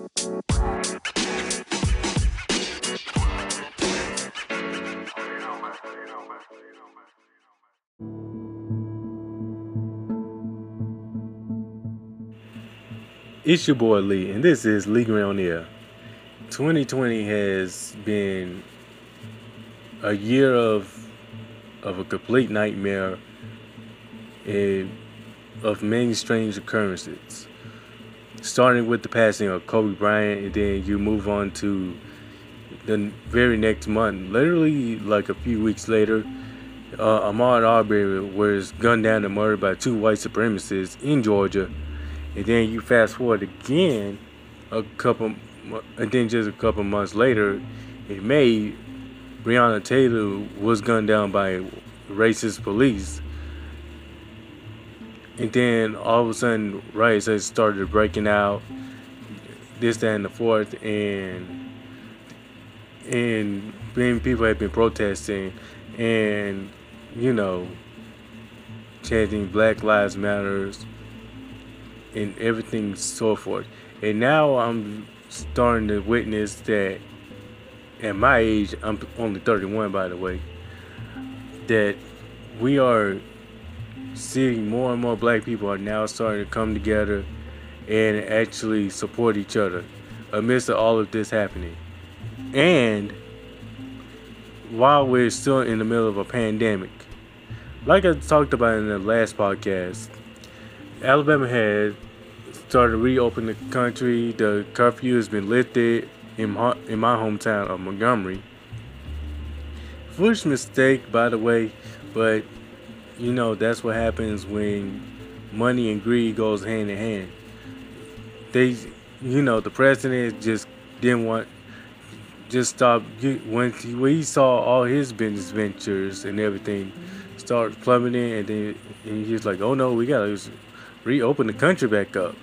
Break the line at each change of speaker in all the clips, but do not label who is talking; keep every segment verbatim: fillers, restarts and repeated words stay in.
It's your boy Lee, and this is League on Air. twenty twenty has been a year of of a complete nightmare and of many strange occurrences. Starting with the passing of Kobe Bryant, and then you move on to the very next month, literally like a few weeks later, uh, Ahmaud Arbery was gunned down and murdered by two white supremacists in Georgia. And then you fast forward again, a couple, and then just a couple months later, in May, Breonna Taylor was gunned down by racist police. And then all of a sudden, riots had started breaking out, this, that, and the fourth, and and many people had been protesting, and you know, chanting Black Lives Matters and everything so forth. And now I'm starting to witness that at my age, I'm only thirty-one by the way, that we are seeing more and more black people are now starting to come together and actually support each other amidst all of this happening. And while we're still in the middle of a pandemic, like I talked about in the last podcast, Alabama had started to reopen the country. The curfew has been lifted in my, in my hometown of Montgomery. Foolish mistake, by the way, but you know that's what happens when money and greed goes hand in hand. They, you know, the president just didn't want, just stop when he, when he saw all his business ventures and everything start plummeting, and then and he was like, "Oh no, we gotta reopen the country back up."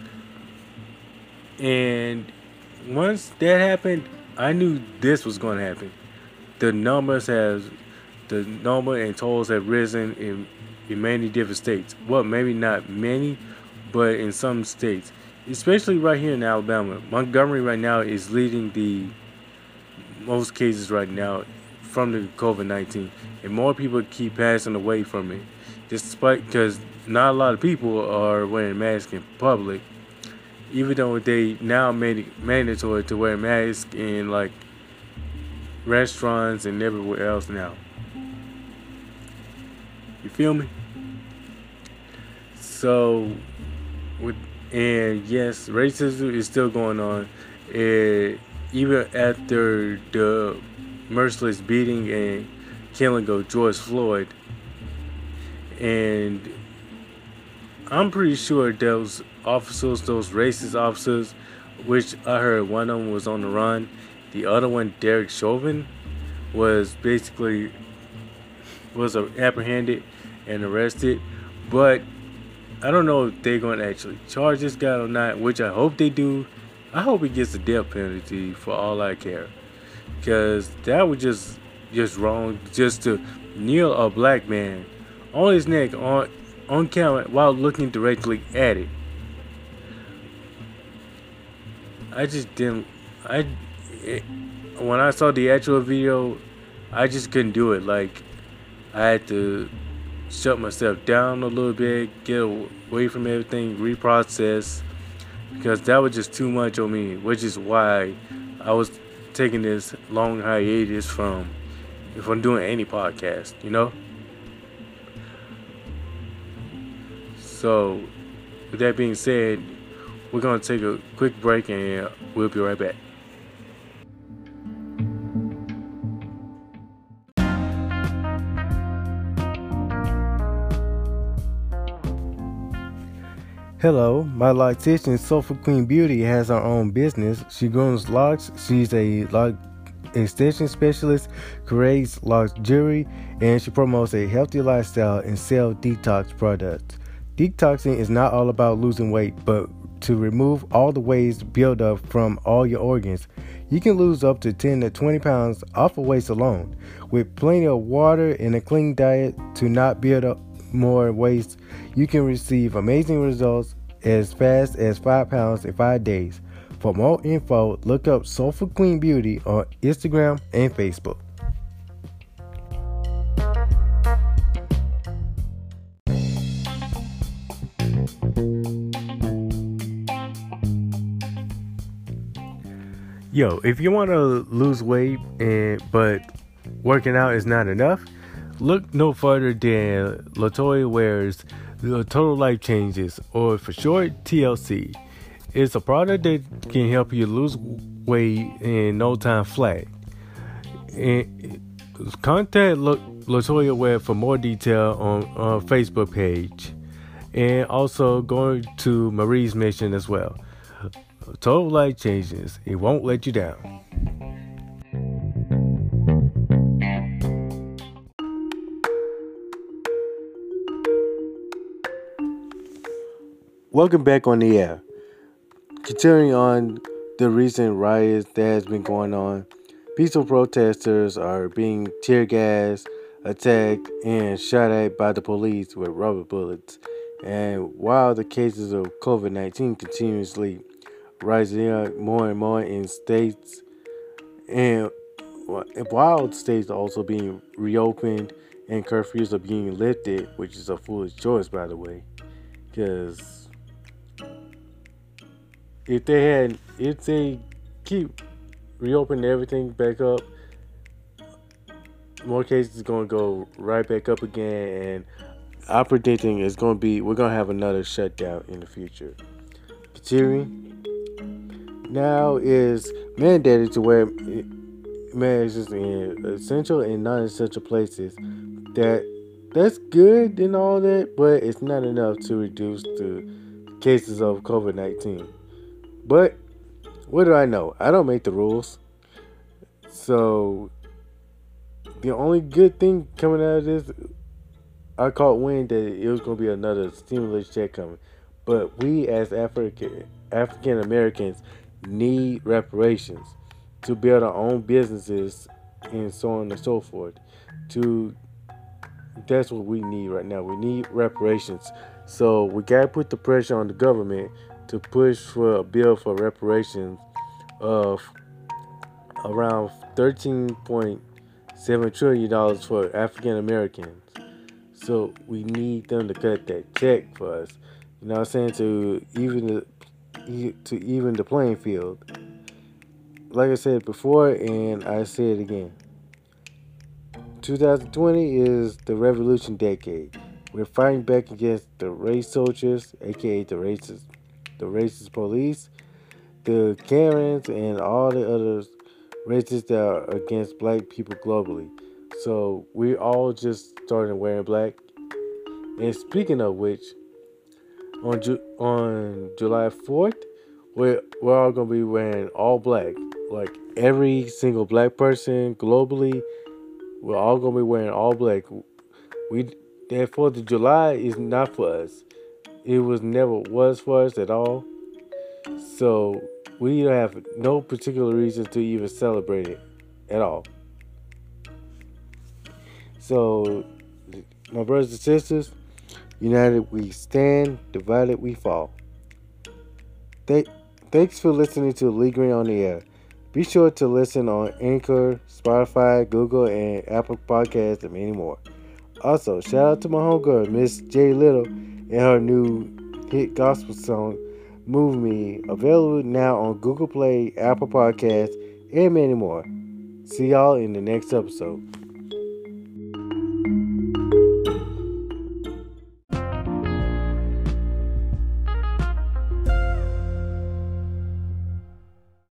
And once that happened, I knew this was going to happen. The numbers have, the number and tolls have risen in, in many different states. Well, maybe not many, but in some states, especially right here in Alabama. Montgomery right now is leading the most cases right now from the COVID nineteen, and more people keep passing away from it, despite because not a lot of people are wearing masks in public. Even though they now made it mandatory to wear masks in like restaurants and everywhere else now. You feel me? So, with and yes, racism is still going on. And even after the merciless beating and killing of George Floyd, and I'm pretty sure those officers, those racist officers, which I heard one of them was on the run. The other one, Derek Chauvin, was basically was apprehended and arrested. But I don't know if they're going to actually charge this guy or not, which I hope they do. I hope he gets the death penalty for all I care, because that was just just wrong, just to kneel a black man on his neck on on camera while looking directly at it. I just didn't. I it, when I saw the actual video, I just couldn't do it. Like, I had to shut myself down a little bit, get away from everything, reprocess, because that was just too much on me. Which is why I was taking this long hiatus from from doing any podcast. You know. So, with that being said, we're going to take a quick break and we'll be right back. Hello, my loctician Sofa Queen Beauty has her own business. She grows locks. She's a lock extension specialist, creates locks jewelry, and she promotes a healthy lifestyle and sells detox products. Detoxing is not all about losing weight, but to remove all the waste built up from all your organs. You can lose up to ten to twenty pounds off of waste alone. With plenty of water and a clean diet to not build up more waste, you can receive amazing results as fast as five pounds in five days. For more info, look up Soulful Queen Beauty on Instagram and Facebook. Yo, if you want to lose weight and but working out is not enough, look no further than Latoya Ware's The Total Life Changes, or for short, T L C. It's a product that can help you lose weight in no time flat. And contact Latoya Ware for more detail on our Facebook page, and also going to Marie's Mission as well. Total Life Changes. It won't let you down. Welcome back on the air. Continuing on the recent riots that has been going on, peaceful protesters are being tear gassed, attacked, and shot at by the police with rubber bullets. And while the cases of covid nineteen continuously rising up more and more in states, and while states are also being reopened and curfews are being lifted, which is a foolish choice, by the way, because if they had, if they keep reopening everything back up, more cases are going to go right back up again, and I'm predicting it's going to be, we're going to have another shutdown in the future. Continuing, now is mandated to wear masks in essential and non-essential places. That that's good and all that, but it's not enough to reduce the cases of covid nineteen. But what do I know? I don't make the rules. So the only good thing coming out of this, I caught wind that it was going to be another stimulus check coming. But we as African African Americans need reparations to build our own businesses and so on and so forth. To that's what we need right now. We need reparations. So we gotta put the pressure on the government to push for a bill for reparations of around thirteen point seven trillion dollars for African Americans. So we need them to cut that check for us. You know what I'm saying? To even the to even the playing field. Like I said before, and I say it again, twenty twenty is the revolution decade. We're fighting back against the race soldiers, aka the racist, the racist police, the Karens, and all the other racists that are against black people globally. So we all just started wearing black. And speaking of which, On Ju- on July fourth, we're, we're all going to be wearing all black. Like every single black person globally, we're all going to be wearing all black. We that fourth of July is not for us. It was never was for us at all. So we have no particular reason to even celebrate it at all. So, my brothers and sisters, united we stand, divided we fall. Th- thanks for listening to Lee Green on the Air. Be sure to listen on Anchor, Spotify, Google, and Apple Podcasts, and many more. Also, shout out to my homegirl, Miss J Little, and her new hit gospel song, Move Me, available now on Google Play, Apple Podcasts, and many more. See y'all in the next episode.